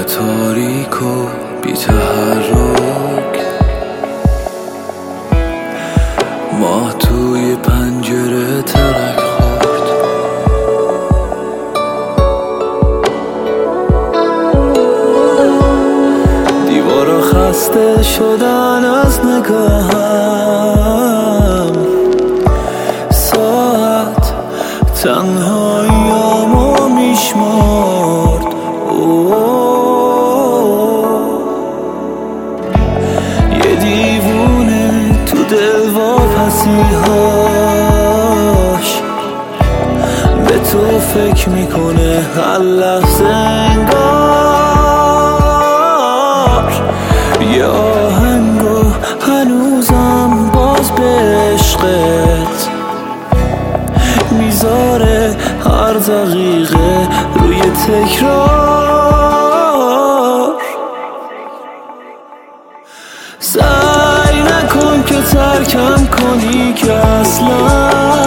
تاریک و بی تحرک، ماه توی پنجره ترک خورد. دیوارا خسته شدن از نگاهم، ساعت تنهاییامو میشمرد. یه دیوونه تو دل واپسیهاش به تو فکر میکنه هر لحظه انگار. یه آهنگو هنوزم باز به عشقت میذاره هر دقیقه روی تکرار. سعی نکن که ترکم کنی که اصلا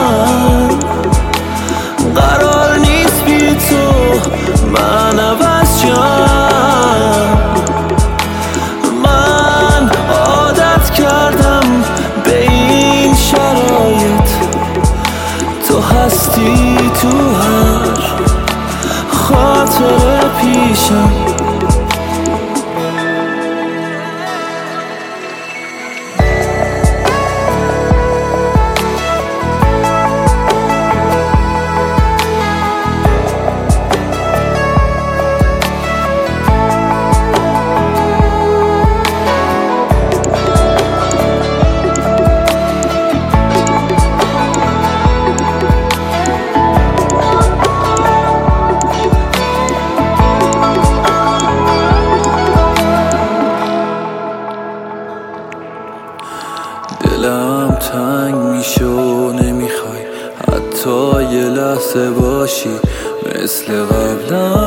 قرار نیست بی تو من عوض شم. من عادت کردم به این شرایط، تو هستی تو هر خاطر پیشم. دلم تنگ میشه و نمیخوای حتی یه لحظه باشی مثل قبلا.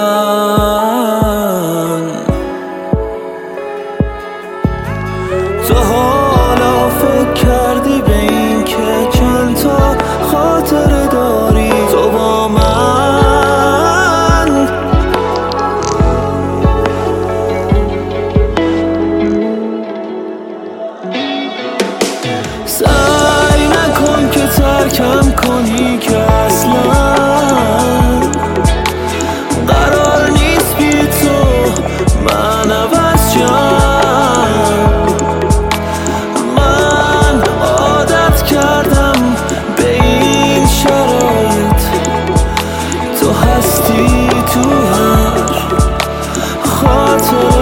تو حالا فکر کردی به این که چند تا خاطره داری تو با من؟ سعی نکن که ترکم کنی که اصلا قرار نیست بی تو من عوض شم. من عادت کردم به این شرایط، تو هستی تو هر خاطر